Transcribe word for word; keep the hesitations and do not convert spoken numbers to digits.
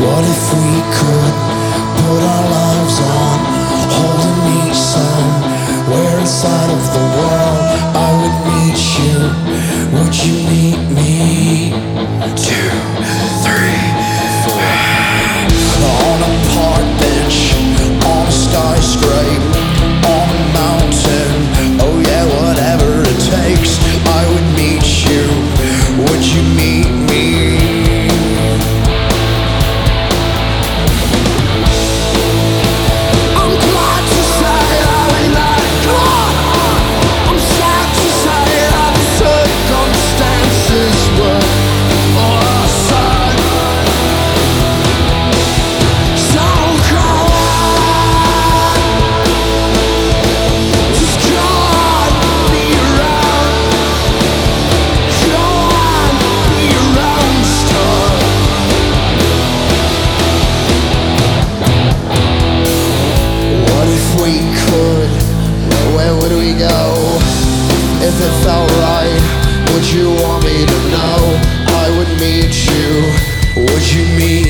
What if we could put our lives on hold and meet somewhere inside of the world? I would meet you. Would you meet me? Two, three, four. On a park bench, on a skyscraper, on a mountain. Oh yeah, whatever it takes. I would meet you. Would you meet me? If it felt right, would you want me to know? I would meet you. Would you meet